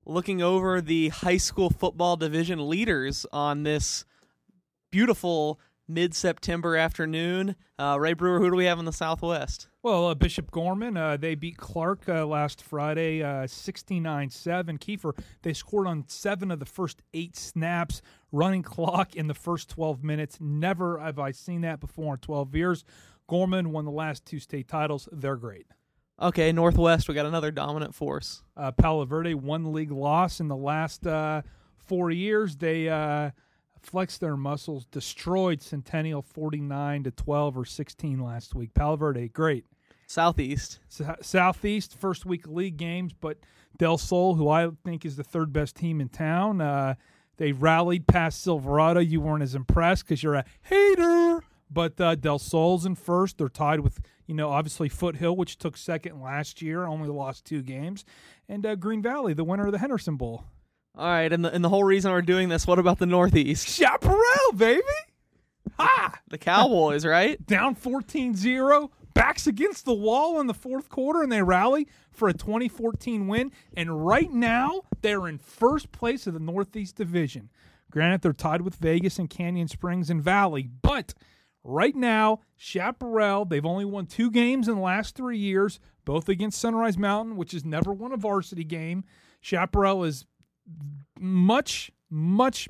looking over the high school football division leaders on this beautiful mid-September afternoon. Ray Brewer, who do we have in the Southwest? Well, Bishop Gorman, they beat Clark last Friday, 69-7. Kiefer, they scored on 7 of the first 8 snaps, running clock in the first 12 minutes. Never have I seen that before in 12 years. Gorman won the last 2 state titles. They're great. Okay, Northwest, we got another dominant force. Palo Verde, 1 league loss in the last 4 years. They flexed their muscles, destroyed Centennial 49-12 or 16 last week. Palo Verde, great. Southeast, first week league games, but Del Sol, who I think is the 3rd best team in town, they rallied past Silverado. You weren't as impressed because you're a hater, but Del Sol's in first. They're tied with, obviously Foothill, which took 2nd last year, only lost 2 games, and Green Valley, the winner of the Henderson Bowl. All right, and the whole reason we're doing this, what about the Northeast? Chaparral, baby! Ha! The Cowboys, right? Down 14-0, backs against the wall in the 4th quarter, and they rally for a 2014 win. And right now, they're in first place of the Northeast Division. Granted, they're tied with Vegas and Canyon Springs and Valley, but right now, Chaparral, they've only won 2 games in the last 3 years, both against Sunrise Mountain, which has never won a varsity game. Chaparral is much not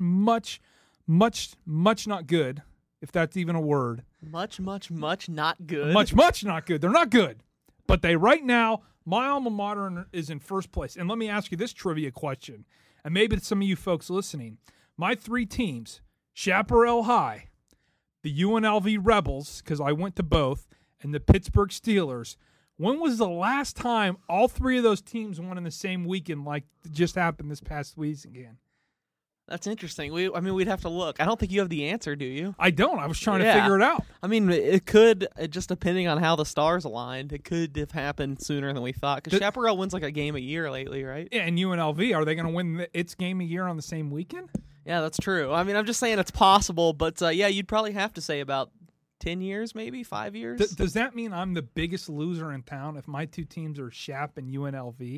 good, if that's even a word. Much not good. Much not good. They're not good. But they right now, my alma mater is in first place. And let me ask you this trivia question, and maybe to some of you folks listening. My 3 teams, Chaparral High, the UNLV Rebels, because I went to both, and the Pittsburgh Steelers. When was the last time all 3 of those teams won in the same weekend like just happened this past weekend? That's interesting. We'd have to look. I don't think you have the answer, do you? I don't. I was trying to figure it out. I mean, it could, just depending on how the stars aligned, it could have happened sooner than we thought. Because Chaparral wins like a game a year lately, right? Yeah, and UNLV, are they going to win its game a year on the same weekend? Yeah, that's true. I mean, I'm just saying it's possible, but you'd probably have to say about 10 years, maybe 5 years. Does that mean I'm the biggest loser in town if my 2 teams are Chap and UNLV?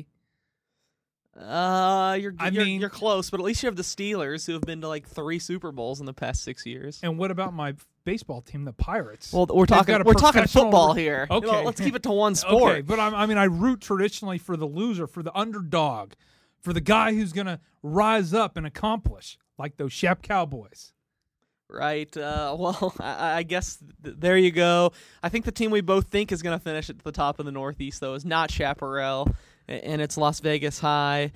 You're close, but at least you have the Steelers, who have been to like 3 Super Bowls in the past 6 years. And what about my baseball team, the Pirates? Well, we're talking football here. Okay, let's keep it to one sport. Okay, but I root traditionally for the loser, for the underdog, for the guy who's going to rise up and accomplish, like those Shap Cowboys. Right. I guess there you go. I think the team we both think is going to finish at the top of the Northeast, though, is not Chaparral, and it's Las Vegas High.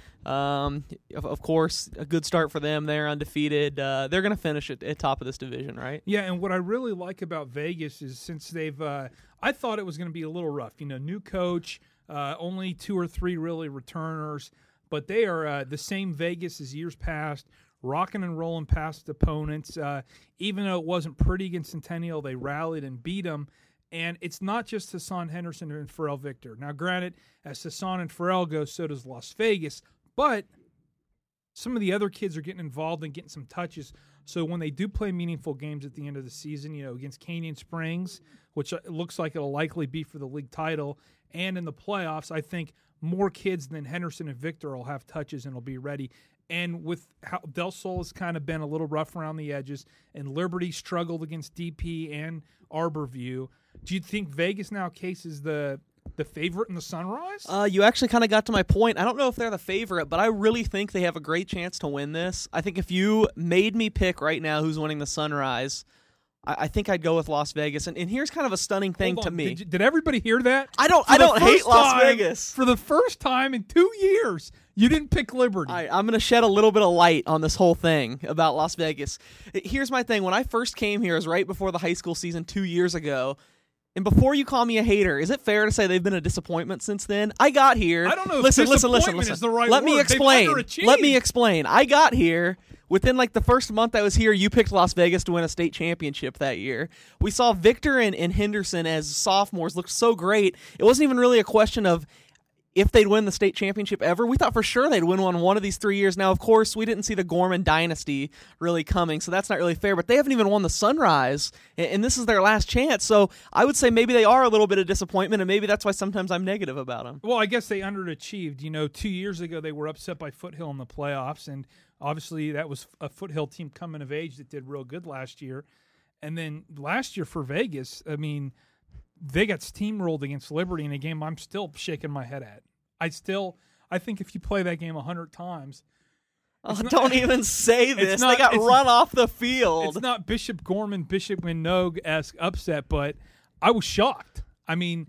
Of course, a good start for them. They're undefeated. They're going to finish at top of this division, right? Yeah, and what I really like about Vegas is since they've I thought it was going to be a little rough. New coach, only 2 or 3 really returners, but they are the same Vegas as years past. Rocking and rolling past opponents. Even though it wasn't pretty against Centennial, they rallied and beat them. And it's not just Hassan Henderson and Pharrell Victor. Now, granted, as Hassan and Pharrell go, so does Las Vegas. But some of the other kids are getting involved and getting some touches. So when they do play meaningful games at the end of the season, against Canyon Springs, which looks like it'll likely be for the league title, and in the playoffs, I think more kids than Henderson and Victor will have touches and will be ready. And with how Del Sol has kind of been a little rough around the edges, and Liberty struggled against DP and Arborview, do you think Vegas now cases the favorite in the Sunrise? You actually kind of got to my point. I don't know if they're the favorite, but I really think they have a great chance to win this. I think if you made me pick right now who's winning the Sunrise, I think I'd go with Las Vegas. And here's kind of a stunning thing to me. Did everybody hear that? I don't hate Las Vegas. For the first time in 2 years, you didn't pick Liberty. I'm going to shed a little bit of light on this whole thing about Las Vegas. Here's my thing. When I first came here, it was right before the high school season 2 years ago. And before you call me a hater, is it fair to say they've been a disappointment since then? I got here. I don't know if listen. is the right Let word. me explain. I got here. Within like the first month I was here, you picked Las Vegas to win a state championship that year. We saw Victor and Henderson as sophomores look so great. It wasn't even really a question of if they'd win the state championship ever. We thought for sure they'd win one of these 3 years. Now, of course, we didn't see the Gorman dynasty really coming, so that's not really fair, but they haven't even won the Sunrise, and this is their last chance. So I would say maybe they are a little bit of disappointment, and maybe that's why sometimes I'm negative about them. Well, I guess they underachieved. 2 years ago they were upset by Foothill in the playoffs, and obviously that was a Foothill team coming of age that did real good last year. And then last year for Vegas, I mean, they got steamrolled against Liberty in a game I'm still shaking my head at. I think if you play that game 100 times... don't even say this. They got run off the field. It's not Bishop Gorman, Bishop Minogue-esque upset, but I was shocked. I mean,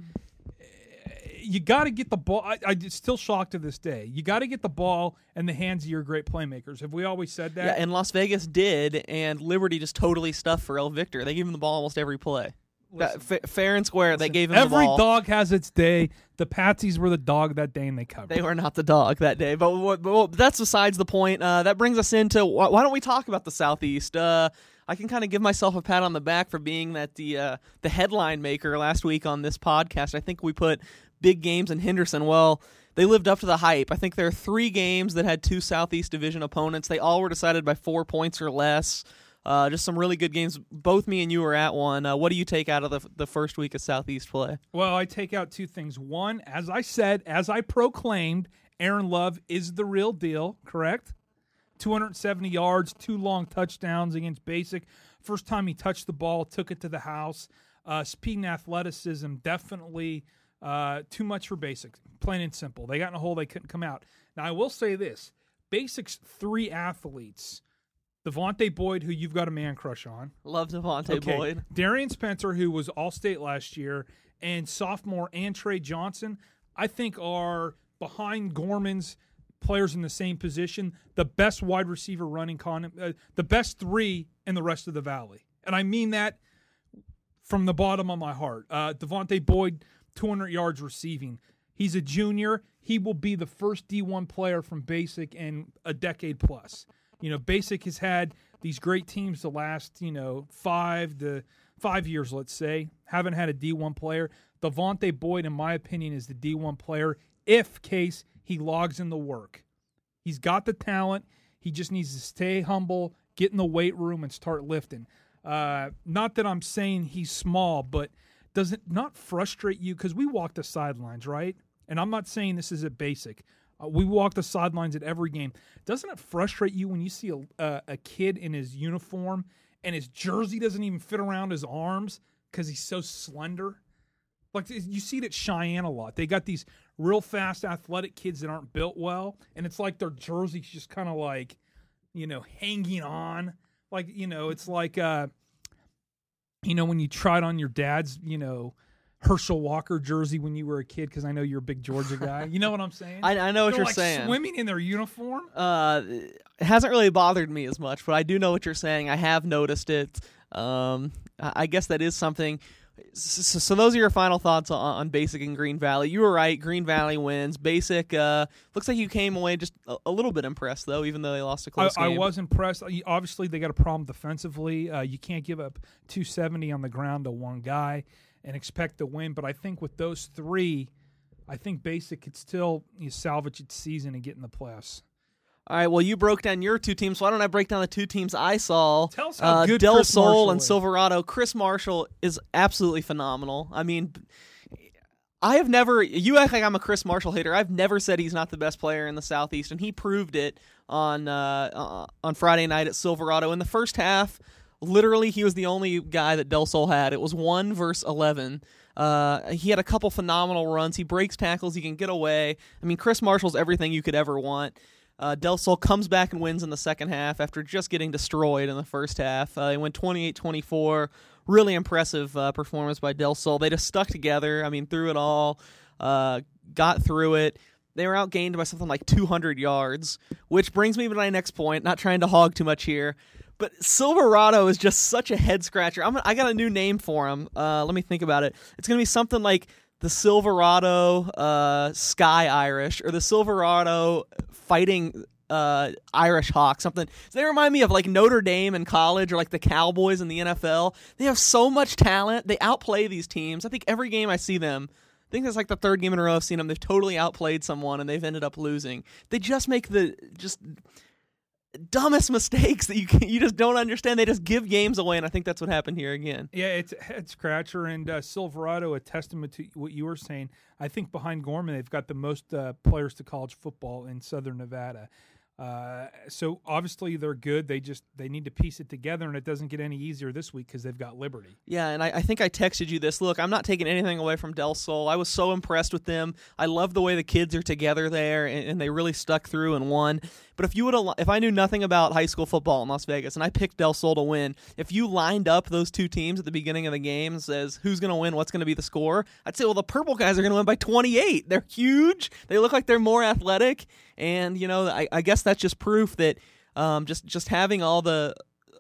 you got to get the ball. I'm still shocked to this day. You got to get the ball in the hands of your great playmakers. Have we always said that? Yeah, and Las Vegas did, and Liberty just totally stuffed for El Victor. They gave him the ball almost every play. Fair and square, they gave him the ball. Every dog has its day. The Patsies were the dog that day, and they covered. They were not the dog that day, but that's besides the point. That brings us into why don't we talk about the Southeast? I can kind of give myself a pat on the back for being the headline maker last week on this podcast. I think we put big games in Henderson. Well, they lived up to the hype. I think there are 3 games that had 2 Southeast Division opponents. They all were decided by 4 points or less. Just some really good games. Both me and you were at one. What do you take out of the first week of Southeast play? Well, I take out 2 things. One, as I said, as I proclaimed, Aaron Love is the real deal, correct? 270 yards, 2 long touchdowns against Basic. First time he touched the ball, took it to the house. Speed and athleticism, definitely too much for Basic, plain and simple. They got in a hole, they couldn't come out. Now, I will say this. Basic's 3 athletes, Devontae Boyd, who you've got a man crush on. Love Devontae Boyd. Darian Spencer, who was All-State last year, and sophomore Antre Johnson, I think are behind Gorman's players in the same position, the best wide receiver running, the best 3 in the rest of the Valley. And I mean that from the bottom of my heart. Devontae Boyd, 200 yards receiving. He's a junior. He will be the first D1 player from Basic in a decade plus. Basic has had these great teams the last, 5 years, let's say. Haven't had a D1 player. Devontae Boyd, in my opinion, is the D1 player if he logs in the work. He's got the talent. He just needs to stay humble, get in the weight room, and start lifting. Not that I'm saying he's small, but does it not frustrate you? Because we walk the sidelines, right? And I'm not saying this is a Basic. We walk the sidelines at every game. Doesn't it frustrate you when you see a kid in his uniform and his jersey doesn't even fit around his arms because he's so slender? Like, you see it at Cheyenne a lot. They got these real fast athletic kids that aren't built well, and it's like their jersey's just kind of like, hanging on. Like, it's like, when you tried on your dad's, Herschel Walker jersey when you were a kid, because I know you're a big Georgia guy. You know what I'm saying? I know what you're like saying. Swimming in their uniform? It hasn't really bothered me as much, but I do know what you're saying. I have noticed it. I guess that is something. So those are your final thoughts on Basic and Green Valley. You were right. Green Valley wins. Basic, looks like you came away just a little bit impressed, though, even though they lost a close game. I was impressed. Obviously, they got a problem defensively. You can't give up 270 on the ground to one guy and expect to win. But I think with those 3, I think Basic could still salvage its season and get in the playoffs. All right, well, you broke down your 2 teams. Why don't I break down the 2 teams I saw? Tell us how good Del Chris Sol Marshall and is. Silverado. Chris Marshall is absolutely phenomenal. I mean, I have never – you act like I'm a Chris Marshall hater. I've never said he's not the best player in the Southeast, and he proved it on Friday night at Silverado. In the first half, literally he was the only guy that Del Sol had. It was 1 versus 11. He had a couple phenomenal runs. He breaks tackles. He can get away. I mean, Chris Marshall's everything you could ever want. Del Sol comes back and wins in the second half after just getting destroyed in the first half. They went 28-24. Really impressive performance by Del Sol. They just stuck together. I mean, through it all, got through it. They were outgained by something like 200 yards, which brings me to my next point, not trying to hog too much here. But Silverado is just such a head-scratcher. I got a new name for him. Let me think about it. It's going to be something like the Silverado Sky Irish or the Silverado Fighting Irish Hawk, something. So they remind me of like Notre Dame in college or like the Cowboys in the NFL. They have so much talent. They outplay these teams. I think every game I see them, think it's like the third game in a row I've seen them. They've totally outplayed someone, and they've ended up losing. They just make the dumbest mistakes that you just don't understand. They just give games away, and I think that's what happened here again. Yeah, it's a head scratcher, and Silverado, a testament to what you were saying. I think behind Gorman, they've got the most players to college football in Southern Nevada. So obviously they're good. They need to piece it together, and it doesn't get any easier this week because they've got Liberty. Yeah, and I think I texted you this. Look, I'm not taking anything away from Del Sol. I was so impressed with them. I love the way the kids are together there, and they really stuck through and won. But if I knew nothing about high school football in Las Vegas and I picked Del Sol to win, if you lined up those two teams at the beginning of the games as who's going to win, what's going to be the score, I'd say, well, the purple guys are going to win by 28. They're huge. They look like they're more athletic, and I guess that's just proof that just having all the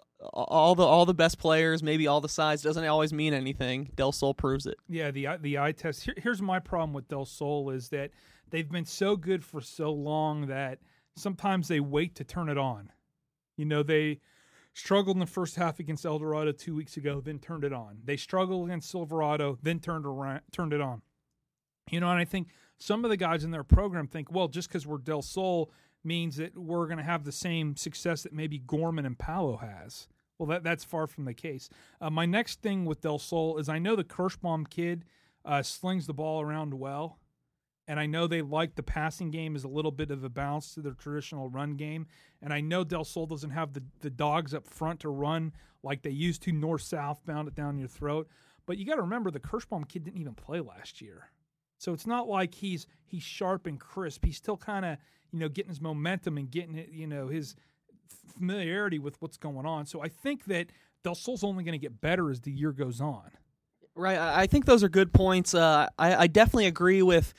best players, maybe all the sides, doesn't always mean anything. Del Sol proves it. Yeah, the eye test. Here's my problem with Del Sol is that they've been so good for so long that sometimes they wait to turn it on. They struggled in the first half against El Dorado 2 weeks ago, then turned it on. They struggled against Silverado, then turned it on. And I think some of the guys in their program think, well, just because we're Del Sol means that we're going to have the same success that maybe Gorman and Palo has. Well, that's far from the case. My next thing with Del Sol is I know the Kirschbaum kid slings the ball around well, and I know they like the passing game as a little bit of a balance to their traditional run game, and I know Del Sol doesn't have the dogs up front to run like they used to, north-south, bound it down your throat. But you got to remember the Kirschbaum kid didn't even play last year. So it's not like he's sharp and crisp. He's still kind of, getting his momentum and getting, his familiarity with what's going on. So I think that Del Sol's only going to get better as the year goes on. Right. I think those are good points. I definitely agree with.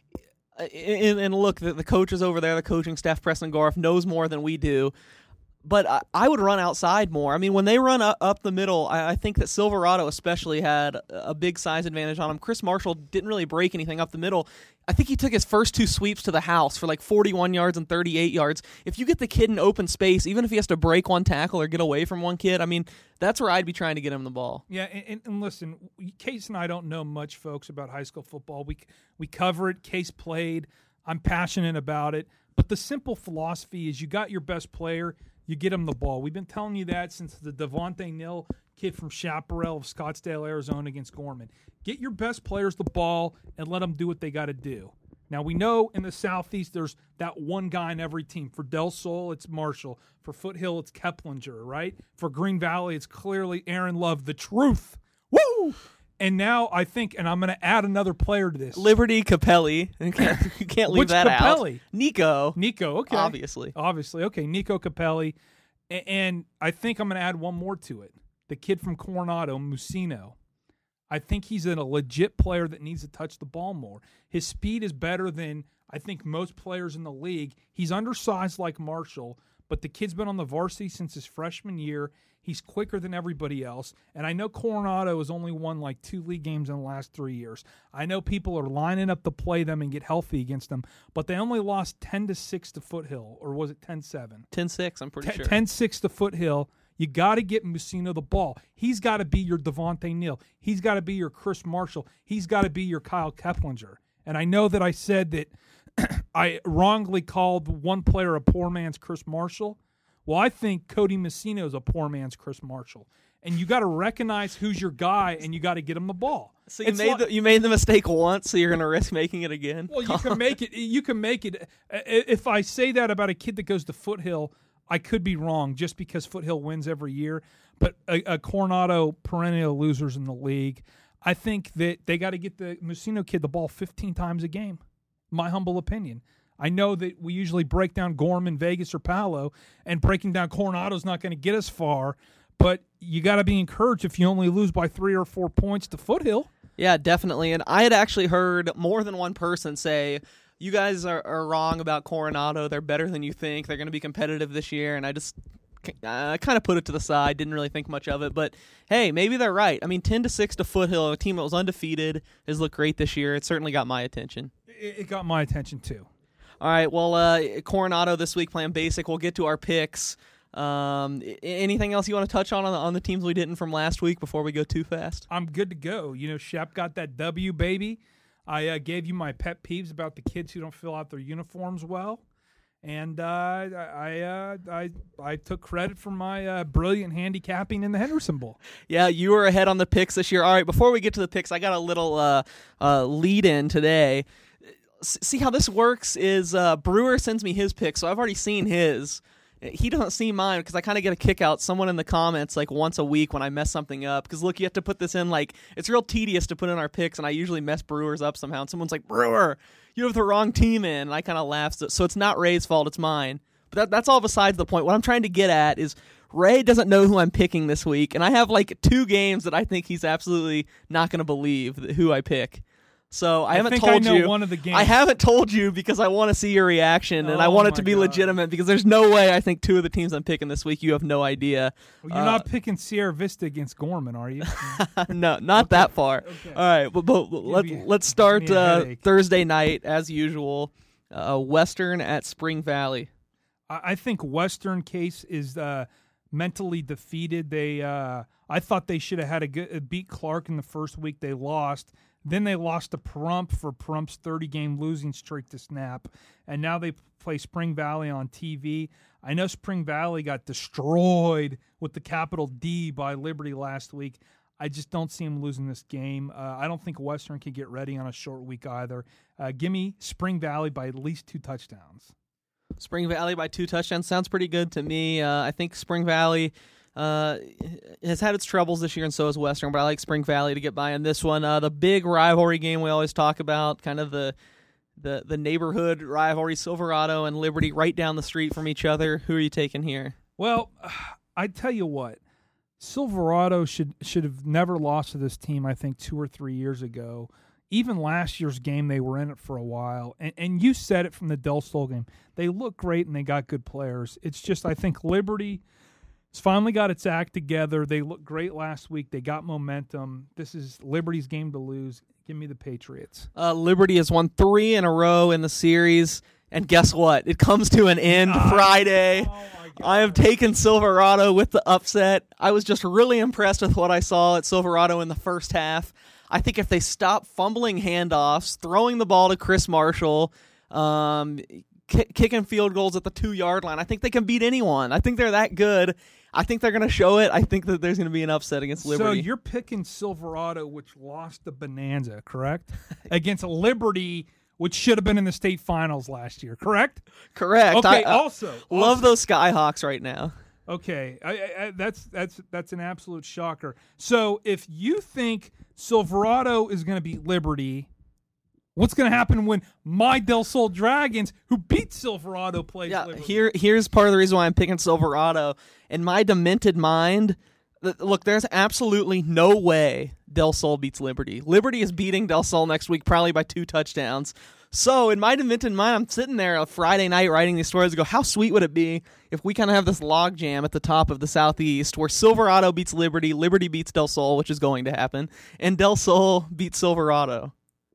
And look, the coaches over there, the coaching staff, Preston Gorff, knows more than we do. But I would run outside more. I mean, when they run up the middle, I think that Silverado especially had a big size advantage on them. Chris Marshall didn't really break anything up the middle. I think he took his first two sweeps to the house for like 41 yards and 38 yards. If you get the kid in open space, even if he has to break one tackle or get away from one kid, I mean, that's where I'd be trying to get him the ball. Yeah, and listen, Case and I don't know much, folks, about high school football. We cover it. Case played. I'm passionate about it. But the simple philosophy is you got your best player, you get him the ball. We've been telling you that since the Devontae Nill kid from Chaparral of Scottsdale, Arizona against Gorman. Get your best players the ball and let them do what they got to do. Now, we know in the Southeast there's that one guy in every team. For Del Sol, it's Marshall. For Foothill, it's Keplinger, right? For Green Valley, it's clearly Aaron Love, the truth. Woo! And now I think, and I'm going to add another player to this. Liberty Capelli. You can't leave that Capelli? out. Nico, okay. Obviously. Okay, Nico Capelli. And I think I'm going to add one more to it. The kid from Coronado, Musino. I think he's a legit player that needs to touch the ball more. His speed is better than, I think, most players in the league. He's undersized like Marshall, but the kid's been on the varsity since his freshman year. He's quicker than everybody else. And I know Coronado has only won like 2 league games in the last 3 years. I know people are lining up to play them and get healthy against them, but they only lost 10-6 to Foothill, or was it 10-7? 10-6, I'm pretty sure. 10-6 to Foothill. You got to get Musino the ball. He's got to be your Devontae Nill. He's got to be your Chris Marshall. He's got to be your Kyle Keplinger. And I know that I said that I wrongly called one player a poor man's Chris Marshall. Well, I think Cody Musino is a poor man's Chris Marshall. And you got to recognize who's your guy, and you got to get him the ball. So you made the mistake once, so you're going to risk making it again? Well, you can make it. You can make it. If I say that about a kid that goes to Foothill, I could be wrong just because Foothill wins every year. But a Coronado perennial losers in the league, I think that they got to get the Musino kid the ball 15 times a game. My humble opinion. I know that we usually break down Gorman, Vegas, or Palo, and breaking down Coronado is not going to get us far. But you got to be encouraged if you only lose by 3 or 4 points to Foothill. Yeah, definitely. And I had actually heard more than one person say, you guys are wrong about Coronado. They're better than you think. They're going to be competitive this year. And I just kind of put it to the side, didn't really think much of it. But, hey, maybe they're right. I mean, 10-6 to Foothill, a team that was undefeated, has looked great this year. It certainly got my attention. It got my attention, too. All right, well, Coronado this week playing basic. We'll get to our picks. Anything else you want to touch on the teams we didn't from last week before we go too fast? I'm good to go. Shep got that W, baby. I gave you my pet peeves about the kids who don't fill out their uniforms well. And I took credit for my brilliant handicapping in the Henderson Bowl. Yeah, you were ahead on the picks this year. All right, before we get to the picks, I got a little lead in today. See how this works is Brewer sends me his pick, so I've already seen his. He doesn't see mine because I kind of get a kick out someone in the comments like once a week when I mess something up. Because look, you have to put this in it's real tedious to put in our picks, and I usually mess Brewers up somehow. And someone's like, Brewer, you have the wrong team in. And I kind of laugh. So it's not Ray's fault, it's mine. But that's all besides the point. What I'm trying to get at is Ray doesn't know who I'm picking this week, and I have 2 games that I think he's absolutely not going to believe who I pick. So I haven't told you. One of the games. I haven't told you because I want to see your reaction, and I want it to be legitimate because there's no way I think 2 of the teams I'm picking this week you have no idea. Well, you're not picking Sierra Vista against Gorman, are you? No, not that far. Okay. All right, but let's start Thursday night as usual. Western at Spring Valley. I think Western case is mentally defeated. I thought they should have had beat Clark in the first week. They lost. Then they lost to Pahrump for Parump's 30-game losing streak to snap. And now they play Spring Valley on TV. I know Spring Valley got destroyed with the capital D by Liberty last week. I just don't see them losing this game. I don't think Western can get ready on a short week either. Give me Spring Valley by at least 2 touchdowns. Spring Valley by 2 touchdowns sounds pretty good to me. I think Spring Valley has had its troubles this year, and so has Western, but I like Spring Valley to get by on this one. The big rivalry game we always talk about, kind of the neighborhood rivalry, Silverado and Liberty right down the street from each other. Who are you taking here? Well, I tell you what, Silverado should have never lost to this team, I think, 2 or 3 years ago. Even last year's game, they were in it for a while. And you said it from the Del Sol game. They look great, and they got good players. It's just I think Liberty has finally got its act together. They looked great last week. They got momentum. This is Liberty's game to lose. Give me the Patriots. Liberty has won 3 in a row in the series. And guess what? It comes to an end Friday. I have taken Silverado with the upset. I was just really impressed with what I saw at Silverado in the first half. I think if they stop fumbling handoffs, throwing the ball to Chris Marshall, kicking field goals at the 2-yard line, I think they can beat anyone. I think they're that good. I think they're going to show it. I think that there's going to be an upset against Liberty. So you're picking Silverado, which lost the Bonanza, correct? Against Liberty, which should have been in the state finals last year, correct? Correct. Okay. I also love those Skyhawks right now. Okay, that's an absolute shocker. So if you think Silverado is going to beat Liberty, what's going to happen when my Del Sol Dragons, who beat Silverado, plays Liberty? Here's part of the reason why I'm picking Silverado. In my demented mind, look, there's absolutely no way Del Sol beats Liberty. Liberty is beating Del Sol next week probably by 2 touchdowns. So in my demented mind, I'm sitting there a Friday night writing these stories and go, how sweet would it be if we kind of have this log jam at the top of the Southeast where Silverado beats Liberty, Liberty beats Del Sol, which is going to happen, and Del Sol beats Silverado.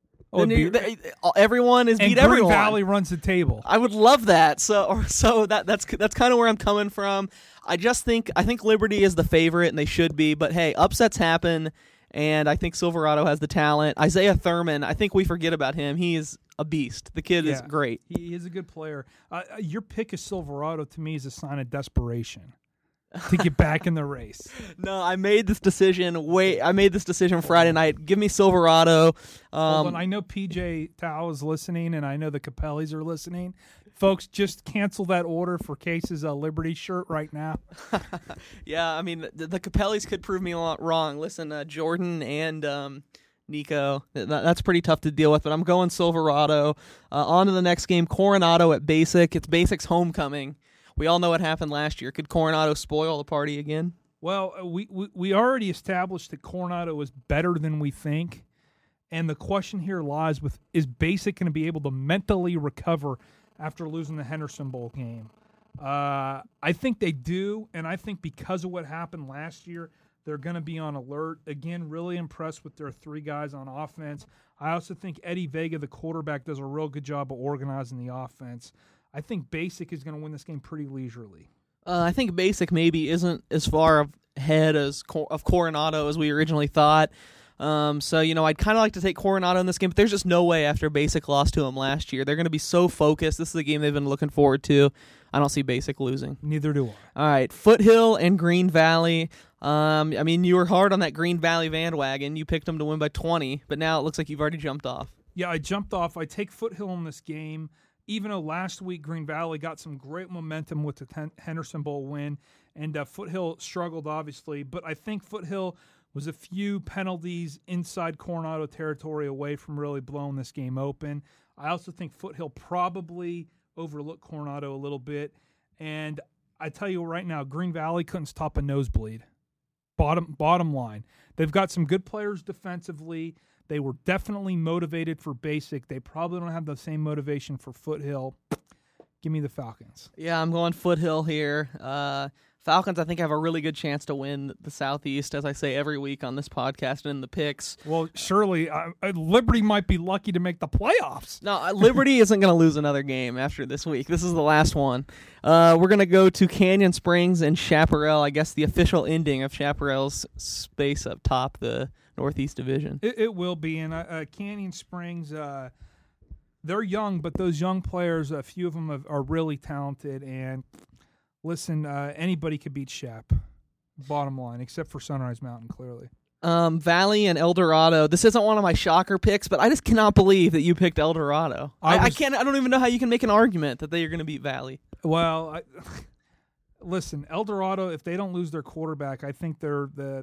Everyone is beat everyone. Green Valley runs the table. I would love that. So that's kind of where I'm coming from. I think Liberty is the favorite, and they should be. But hey, upsets happen, and I think Silverado has the talent. Isaiah Thurman, I think we forget about him. He is a beast. The kid is great. He is a good player. Your pick of Silverado to me is a sign of desperation to get back in the race. No, I made this decision Friday night. Give me Silverado. Hold on. I know PJ Tao is listening, and I know the Capellis are listening. Folks, just cancel that order for Case's Liberty shirt right now. Yeah, I mean, the Capellis could prove me wrong. Listen, Jordan and Nico, that's pretty tough to deal with, but I'm going Silverado. On to the next game, Coronado at Basic. It's Basic's homecoming. We all know what happened last year. Could Coronado spoil the party again? Well, we already established that Coronado is better than we think, and the question here lies with, is Basic going to be able to mentally recover after losing the Henderson Bowl game? I think they do, and I think because of what happened last year, they're going to be on alert. Again, really impressed with their 3 guys on offense. I also think Eddie Vega, the quarterback, does a real good job of organizing the offense. I think Basic is going to win this game pretty leisurely. I think Basic maybe isn't as far ahead of Coronado as we originally thought. So, I'd kind of like to take Coronado in this game, but there's just no way after Basic lost to them last year. They're going to be so focused. This is a game they've been looking forward to. I don't see Basic losing. Neither do I. All right, Foothill and Green Valley. You were hard on that Green Valley bandwagon. You picked them to win by 20, but now it looks like you've already jumped off. Yeah, I jumped off. I take Foothill in this game, even though last week Green Valley got some great momentum with the Henderson Bowl win, and Foothill struggled, obviously. But I think Foothill was a few penalties inside Coronado territory away from really blowing this game open. I also think Foothill probably overlooked Coronado a little bit. And I tell you right now, Green Valley couldn't stop a nosebleed. Bottom line. They've got some good players defensively. They were definitely motivated for Basic. They probably don't have the same motivation for Foothill. Give me the Falcons. Yeah, I'm going Foothill here. Falcons, I think, have a really good chance to win the Southeast, as I say every week on this podcast and in the picks. Well, surely Liberty might be lucky to make the playoffs. No, Liberty isn't going to lose another game after this week. This is the last one. We're going to go to Canyon Springs and Chaparral, I guess the official ending of Chaparral's space up top, the Northeast Division. It will be. And Canyon Springs, they're young, but those young players, a few of them are really talented. And listen, anybody could beat Shap, bottom line, except for Sunrise Mountain, clearly. Valley and El Dorado. This isn't one of my shocker picks, but I just cannot believe that you picked El Dorado. I don't even know how you can make an argument that they are going to beat Valley. Well, listen, El Dorado, if they don't lose their quarterback, I think they're the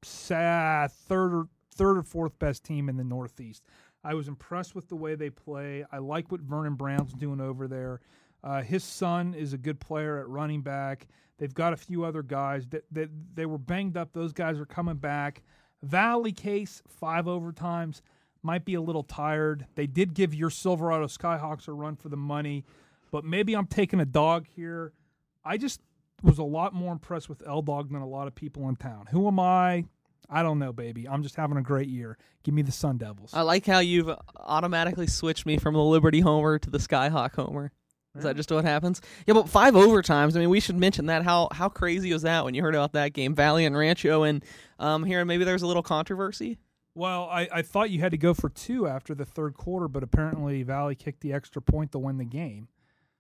third or fourth best team in the Northeast. I was impressed with the way they play. I like what Vernon Brown's doing over there. His son is a good player at running back. They've got a few other guys that they were banged up. Those guys are coming back. Valley case, 5 overtimes, might be a little tired. They did give your Silverado Skyhawks a run for the money, but maybe I'm taking a dog here. I just was a lot more impressed with L-Dog than a lot of people in town. Who am I? I don't know, baby. I'm just having a great year. Give me the Sun Devils. I like how you've automatically switched me from the Liberty homer to the Skyhawk homer. Is that just what happens? Yeah, but 5 overtimes. I mean, we should mention that. How crazy was that when you heard about that game? Valley and Rancho, and here maybe there's a little controversy. Well, I thought you had to go for 2 after the third quarter, but apparently Valley kicked the extra point to win the game.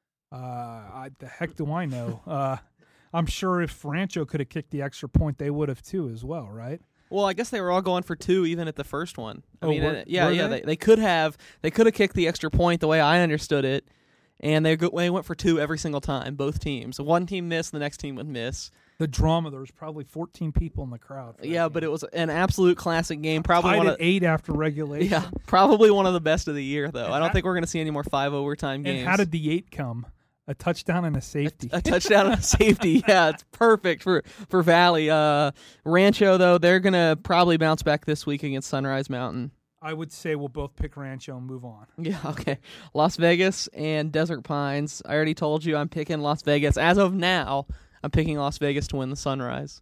The heck do I know? I'm sure if Rancho could have kicked the extra point, they would have too as well, right? Well, I guess they were all going for 2 even at the first one. They could have kicked the extra point the way I understood it. And they went for 2 every single time, both teams. One team missed, the next team would miss. The drama, there was probably 14 people in the crowd. Yeah, but it was an absolute classic game. Probably tied at 8 after regulation. Yeah, probably one of the best of the year, though. I don't think we're going to see any more 5 overtime games. And how did the 8 come? A touchdown and a safety. A touchdown and a safety. Yeah, it's perfect for Valley. Rancho, though, they're going to probably bounce back this week against Sunrise Mountain. I would say we'll both pick Rancho and move on. Yeah, okay. Las Vegas and Desert Pines. I already told you I'm picking Las Vegas. As of now, I'm picking Las Vegas to win the Sunrise.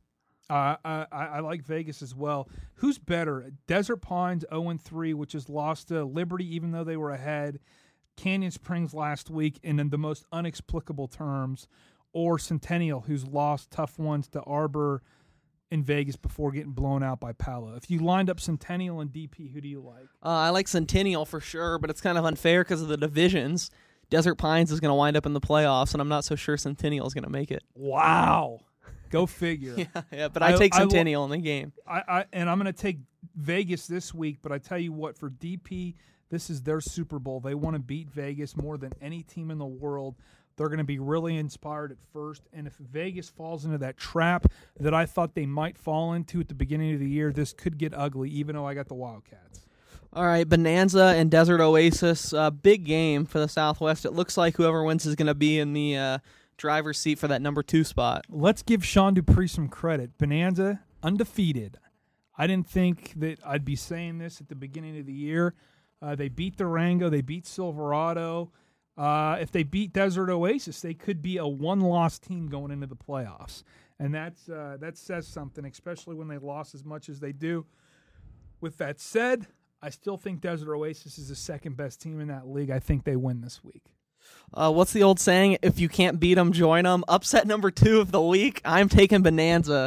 I like Vegas as well. Who's better? Desert Pines 0-3, which has lost to Liberty even though they were ahead. Canyon Springs last week in the most inexplicable terms. Or Centennial, who's lost tough ones to Arbor in Vegas before getting blown out by Palo. If you lined up Centennial and DP, who do you like? I like Centennial for sure, but it's kind of unfair because of the divisions. Desert Pines is going to wind up in the playoffs, and I'm not so sure Centennial is going to make it. Wow. Go figure. yeah, but I take Centennial in the game. And I'm going to take Vegas this week, but I tell you what, for DP, this is their Super Bowl. They want to beat Vegas more than any team in the world. They're going to be really inspired at first. And if Vegas falls into that trap that I thought they might fall into at the beginning of the year, this could get ugly, even though I got the Wildcats. All right, Bonanza and Desert Oasis, big game for the Southwest. It looks like whoever wins is going to be in the driver's seat for that number 2 spot. Let's give Sean Dupree some credit. Bonanza, undefeated. I didn't think that I'd be saying this at the beginning of the year. They beat Durango. They beat Silverado. If they beat Desert Oasis, they could be a one-loss team going into the playoffs. And that says something, especially when they lost as much as they do. With that said, I still think Desert Oasis is the second-best team in that league. I think they win this week. What's the old saying? If you can't beat them, join them. Upset number 2 of the week, I'm taking Bonanza.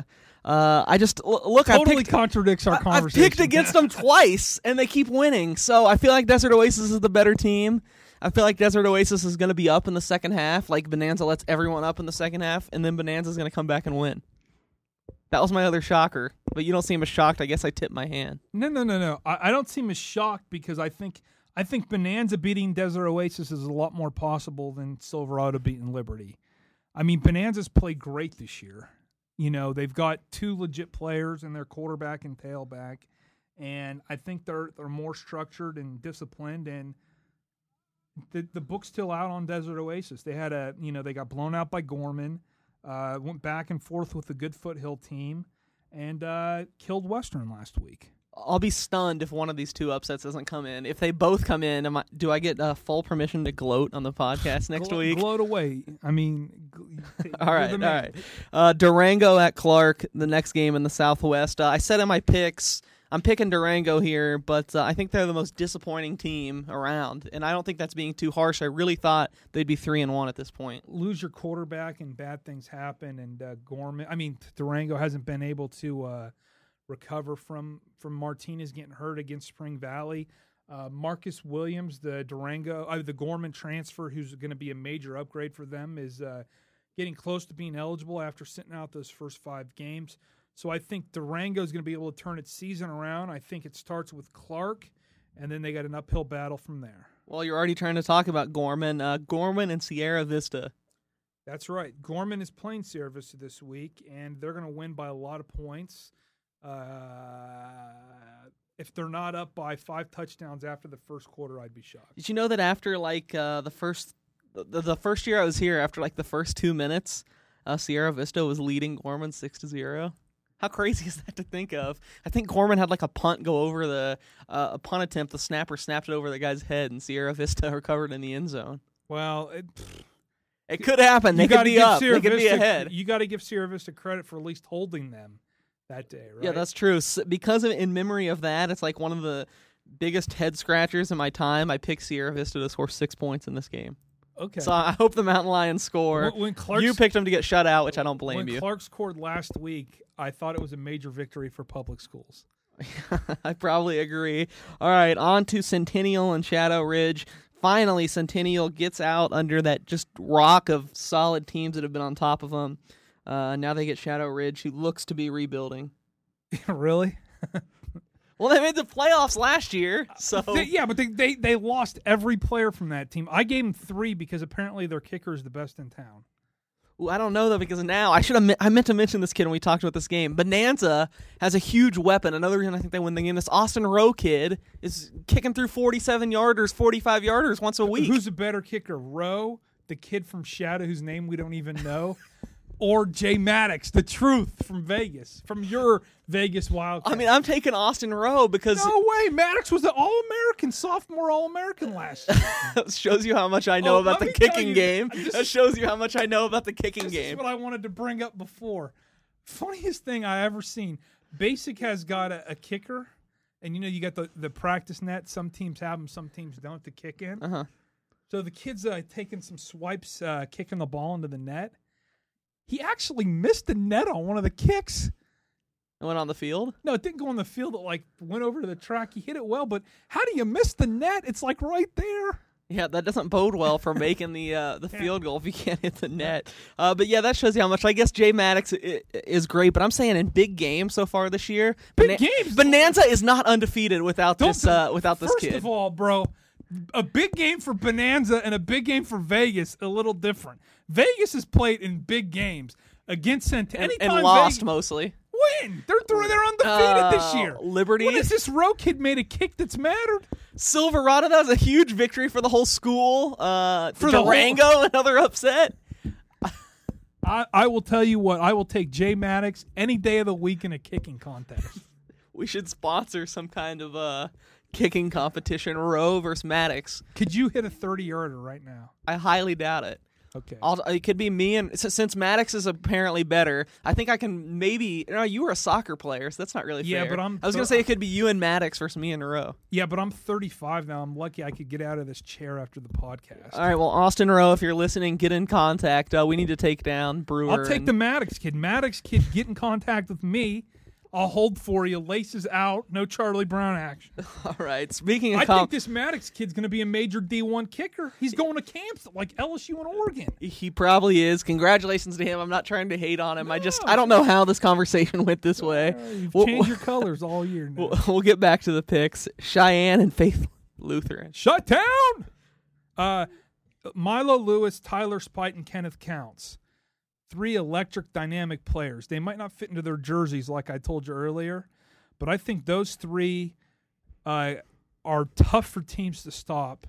I just look. Totally contradicts our I've conversation. picked against them twice, and they keep winning. So I feel like Desert Oasis is the better team. I feel like Desert Oasis is going to be up in the second half. Like Bonanza lets everyone up in the second half, and then Bonanza's going to come back and win. That was my other shocker, but you don't seem as shocked. I guess I tipped my hand. No. I don't seem as shocked because I think Bonanza beating Desert Oasis is a lot more possible than Silverado beating Liberty. I mean, Bonanza's played great this year. You know, they've got two legit players in their quarterback and tailback, and I think they're more structured and disciplined. And the book's still out on Desert Oasis. They got blown out by Gorman. Went back and forth with the good Foothill team and killed Western last week. I'll be stunned if one of these two upsets doesn't come in. If they both come in, do I get full permission to gloat on the podcast next week? Gloat away. I mean, all right. Durango at Clark, the next game in the Southwest. I said in my picks, I'm picking Durango here, but I think they're the most disappointing team around, and I don't think that's being too harsh. I really thought they'd be 3-1 at this point. Lose your quarterback and bad things happen, and Durango hasn't been able to recover from Martinez getting hurt against Spring Valley. Marcus Williams, the Gorman transfer, who's going to be a major upgrade for them, is getting close to being eligible after sitting out those first 5 games. So I think Durango is going to be able to turn its season around. I think it starts with Clark, and then they got an uphill battle from there. Well, you're already trying to talk about Gorman. Gorman and Sierra Vista. That's right. Gorman is playing Sierra Vista this week, and they're going to win by a lot of points. If they're not up by 5 touchdowns after the first quarter, I'd be shocked. Did you know that after the first year I was here, after the first 2 minutes, Sierra Vista was leading Gorman 6-0? How crazy is that to think of? I think Gorman had a punt go over a punt attempt. The snapper snapped it over the guy's head, and Sierra Vista recovered in the end zone. Well, it could happen. They could be up. They could be ahead. You got to give Sierra Vista credit for at least holding them that day, right? Yeah, that's true. Because in memory of that, it's one of the biggest head scratchers in my time. I picked Sierra Vista to score 6 points in this game. Okay. So I hope the Mountain Lions score. You picked them to get shut out, which I don't blame you. When Clark scored last week, I thought it was a major victory for public schools. I probably agree. All right, on to Centennial and Shadow Ridge. Finally, Centennial gets out under that just rock of solid teams that have been on top of them. Now they get Shadow Ridge, who looks to be rebuilding. Really? Well, they made the playoffs last year, so but they lost every player from that team. I gave them 3 because apparently their kicker is the best in town. Ooh, I don't know though, because now I meant to mention this kid when we talked about this game. Bonanza has a huge weapon. Another reason I think they win the game. This Austin Rowe kid is kicking through 47-yarders, 45-yarders once a week. Who's a better kicker, Rowe, the kid from Shadow whose name we don't even know, or Jay Maddox, the truth from Vegas, from your Vegas Wildcats? I mean, I'm taking Austin Rowe because... No way, Maddox was an All-American, sophomore All-American last year. That shows you how much I know about the kicking game. That shows you how much I know about the kicking game. This is what I wanted to bring up before. Funniest thing I ever seen. Basic has got a kicker, and you got the practice net. Some teams have them, some teams don't, to kick in. Uh-huh. So the kid's taking some swipes, kicking the ball into the net. He actually missed the net on one of the kicks. It went on the field? No, it didn't go on the field. It went over to the track. He hit it well, but how do you miss the net? It's right there. Yeah, that doesn't bode well for making the field goal if you can't hit the net. But yeah, that shows you how much. I guess Jay Maddox is great, but I'm saying in big games so far this year, games, Bonanza is not undefeated without this kid. First of all, bro, a big game for Bonanza and a big game for Vegas, a little different. Vegas has played in big games against Centennial and lost mostly. When? They're undefeated this year. Liberty. What is this Rowe kid made a kick that's mattered? Silverado, that was a huge victory for the whole school. For Durango, another upset. I will tell you what, I will take Jay Maddox any day of the week in a kicking contest. We should sponsor some kind of kicking competition, Rowe versus Maddox. Could you hit a 30-yarder right now? I highly doubt it. Okay. It could be me, and since Maddox is apparently better, I think I can maybe. No, you were a soccer player, so that's not really fair. Yeah, but I was going to say it could be you and Maddox versus me in a row. Yeah, but I'm 35 now. I'm lucky I could get out of this chair after the podcast. All right, well, Austin Rowe, if you're listening, get in contact. We need to take down Brewer. I'll take the Maddox kid. Maddox kid, get in contact with me. I'll hold for you. Laces out. No Charlie Brown action. All right. Speaking of, I think this Maddox kid's going to be a major D1 kicker. He's going to camps like LSU and Oregon. He probably is. Congratulations to him. I'm not trying to hate on him. I don't know how this conversation went this way. You've changed your colors all year now. We'll get back to the picks. Cheyenne and Faith Lutheran. Shut down. Milo Lewis, Tyler Spite, and Kenneth Counts. 3 electric, dynamic players. They might not fit into their jerseys like I told you earlier, but I think those 3 are tough for teams to stop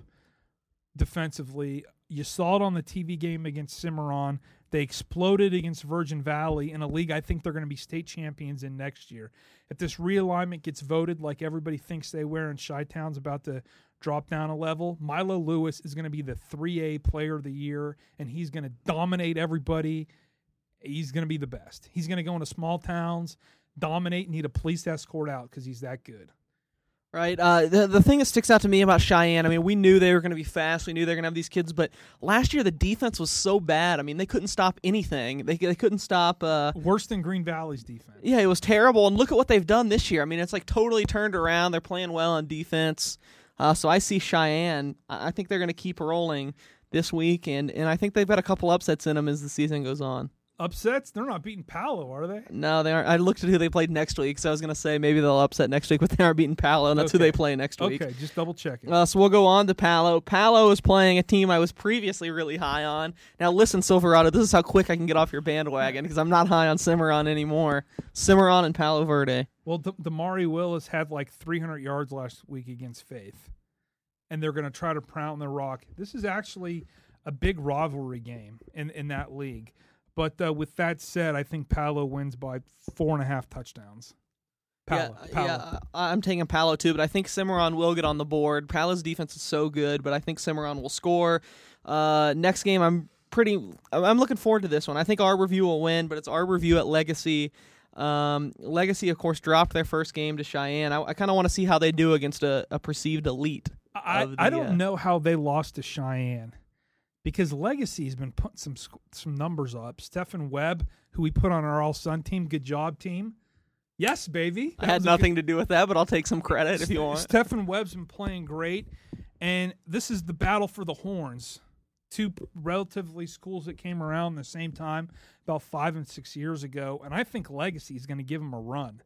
defensively. You saw it on the TV game against Cimarron. They exploded against Virgin Valley in a league I think they're going to be state champions in next year. If this realignment gets voted like everybody thinks they will and Chi-Town's about to drop down a level, Milo Lewis is going to be the 3A player of the year, and he's going to dominate everybody. He's going to be the best. He's going to go into small towns, dominate, and need a police escort out because he's that good. Right. The thing that sticks out to me about Cheyenne, I mean, we knew they were going to be fast. We knew they were going to have these kids. But last year, the defense was so bad. I mean, they couldn't stop anything. They couldn't stop. Worse than Green Valley's defense. Yeah, it was terrible. And look at what they've done this year. I mean, it's like totally turned around. They're playing well on defense. So I see Cheyenne. I think they're going to keep rolling this week. And I think they've got a couple upsets in them as the season goes on. Upsets? They're not beating Palo, are they? No, they aren't. I looked at who they played next week, so I was going to say maybe they'll upset next week, but they aren't beating Palo, and that's who they play next week. Okay, just double checking. So we'll go on to Palo. Palo is playing a team I was previously really high on. Now listen, Silverado, this is how quick I can get off your bandwagon, because I'm not high on Cimarron anymore. Cimarron and Palo Verde. Well, Damari Willis had like 300 yards last week against Faith, and they're going to try to pound the rock. This is actually a big rivalry game in that league. But with that said, I think Palo wins by 4.5 touchdowns. Palo. Yeah, I'm taking Palo too, but I think Cimarron will get on the board. Palo's defense is so good, but I think Cimarron will score. Next game, I'm looking forward to this one. I think Arborview will win, but it's Arborview at Legacy. Legacy, of course, dropped their first game to Cheyenne. I kind of want to see how they do against a perceived elite. I don't know how they lost to Cheyenne. Because Legacy's been putting some numbers up. Stephen Webb, who we put on our All-Sun team, good job team. Yes, baby. I had nothing to do with that, but I'll take some credit if you want. Stephen Webb's been playing great. And this is the battle for the horns. 2 relatively schools that came around the same time about 5 and 6 years ago. And I think Legacy is going to give them a run.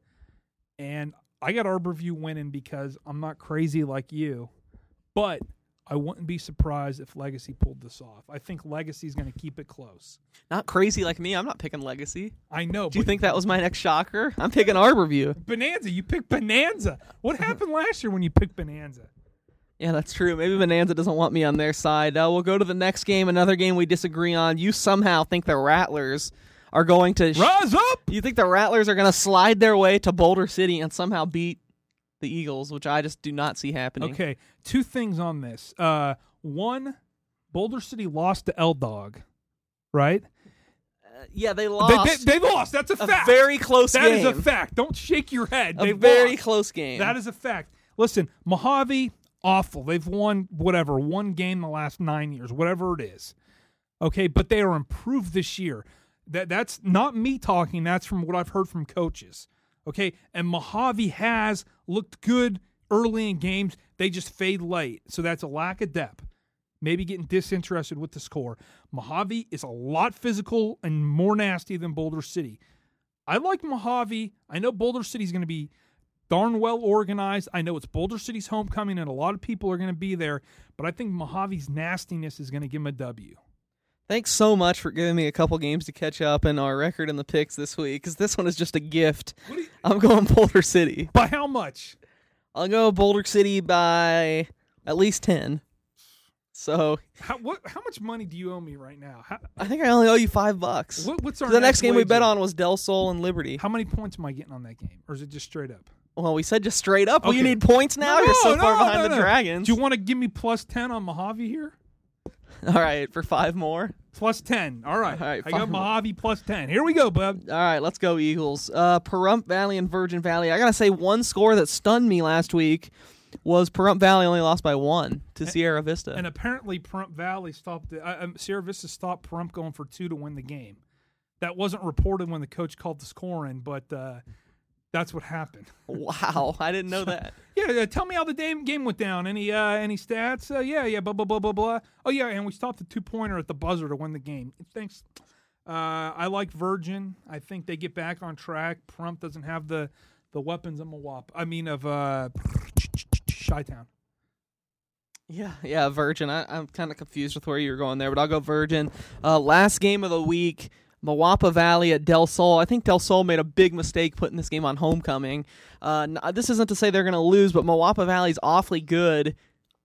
And I got Arborview winning because I'm not crazy like you. But I wouldn't be surprised if Legacy pulled this off. I think Legacy's going to keep it close. Not crazy like me. I'm not picking Legacy. I know. Do you think that was my next shocker? I'm picking Arborview. Bonanza. You picked Bonanza. What happened last year when you picked Bonanza? Yeah, that's true. Maybe Bonanza doesn't want me on their side. We'll go to the next game, another game we disagree on. You somehow think the Rattlers are going to... Rise up! You think the Rattlers are going to slide their way to Boulder City and somehow beat the Eagles, which I just do not see happening. Okay, 2 things on this. One, Boulder City lost to L-Dog, right? Yeah, they lost. They lost. That's a fact. A very close game. That is a fact. Don't shake your head. A very close game. That is a fact. Listen, Mojave, awful. They've won, one game in the last 9 years, whatever it is. Okay, but they are improved this year. That's not me talking. That's from what I've heard from coaches. Okay, and Mojave has looked good early in games. They just fade late, so that's a lack of depth. Maybe getting disinterested with the score. Mojave is a lot physical and more nasty than Boulder City. I like Mojave. I know Boulder City is going to be darn well organized. I know it's Boulder City's homecoming, and a lot of people are going to be there, but I think Mojave's nastiness is going to give them a W. Thanks so much for giving me a couple games to catch up in our record in the picks this week, because this one is just a gift. I'm going Boulder City. By how much? I'll go Boulder City by at least 10. So how much money do you owe me right now? I think I only owe you $5. What's our the next game wager? we bet on was Del Sol and Liberty. How many points am I getting on that game, or is it just straight up? Well, we said just straight up. Okay. Well, you need points now. You're so far behind the Dragons. Do you want to give me plus 10 on Mojave here? All right, for 5 more. Plus 10. All right. All right, I got fine. Mojave plus 10. Here we go, bub. All right, let's go Eagles. Pahrump Valley and Virgin Valley. I got to say, one score that stunned me last week was Pahrump Valley only lost by 1 to Sierra Vista. And apparently Pahrump Valley stopped Sierra Vista stopped Pahrump going for 2 to win the game. That wasn't reported when the coach called the scoring, but that's what happened. Wow, I didn't know that. Yeah, tell me how the game went down. Any stats? Yeah, blah, blah, blah, blah, blah. Oh, yeah, and we stopped the 2-pointer at the buzzer to win the game. Thanks. I like Virgin. I think they get back on track. Pahrump doesn't have the weapons of Chi-Town. Yeah, Virgin. I'm kind of confused with where you were going there, but I'll go Virgin. Last game of the week, Mawapa Valley at Del Sol. I think Del Sol made a big mistake putting this game on homecoming. This isn't to say they're going to lose, but Mawapa Valley's awfully good.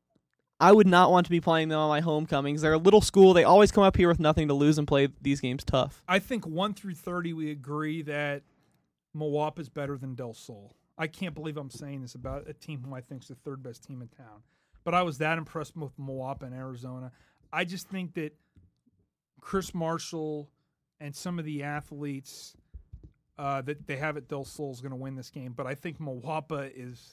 I would not want to be playing them on my homecomings. They're a little school. They always come up here with nothing to lose and play these games tough. I think 1 through 30 we agree that Mawapa is better than Del Sol. I can't believe I'm saying this about a team who I think is the third best team in town. But I was that impressed with Mawapa in Arizona. I just think that Chris Marshall and some of the athletes that they have at Del Sol is going to win this game. But I think Mawapa is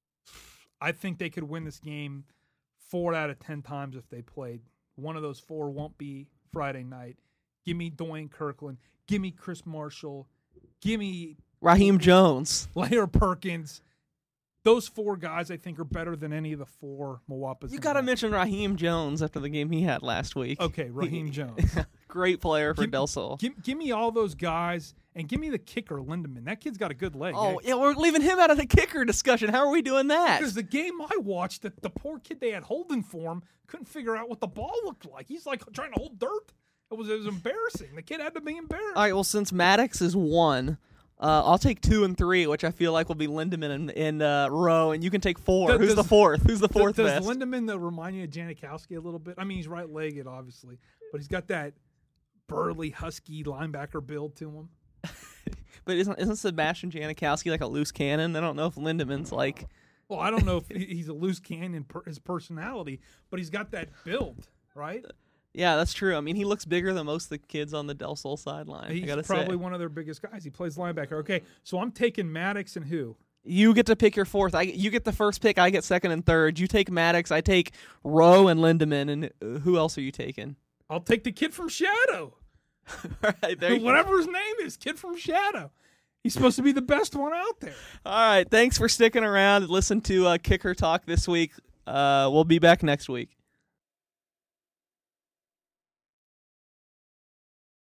– I think they could win this game 4 out of 10 times if they played. One of those 4 won't be Friday night. Give me Dwayne Kirkland. Give me Chris Marshall. Give me Raheem Jones. Lair Perkins. Those 4 guys, I think, are better than any of the 4 Mawapas. You got to mention Raheem Jones after the game he had last week. Okay, Raheem Jones. Great player for Del Sol. Give me all those guys, and give me the kicker, Lindemann. That kid's got a good leg. Oh, yeah, we're leaving him out of the kicker discussion. How are we doing that? Because the game I watched, the poor kid they had holding for him couldn't figure out what the ball looked like. He's like trying to hold dirt. It was embarrassing. The kid had to be embarrassed. All right, well, since Maddox is 1, I'll take 2 and 3, which I feel like will be Lindemann and Rowe, and you can take 4. Who's the fourth? Who's the fourth best? Does Lindemann remind you of Janikowski a little bit? I mean, he's right-legged, obviously, but he's got that burly, husky linebacker build to him. But isn't Sebastian Janikowski like a loose cannon? I don't know if Lindemann's like... Well, I don't know if he's a loose cannon in his personality, but he's got that build, right? Yeah, that's true. I mean, he looks bigger than most of the kids on the Del Sol sideline. He's probably one of their biggest guys. He plays linebacker. Okay, so I'm taking Maddox and who? You get to pick your 4th. You get the first pick. I get 2nd and 3rd. You take Maddox. I take Rowe and Lindemann. And who else are you taking? I'll take the kid from Shadow. All right, there you whatever his name is, kid from Shadow. He's supposed to be the best one out there. All right, thanks for sticking around and listen to Kicker Talk this week. We'll be back next week.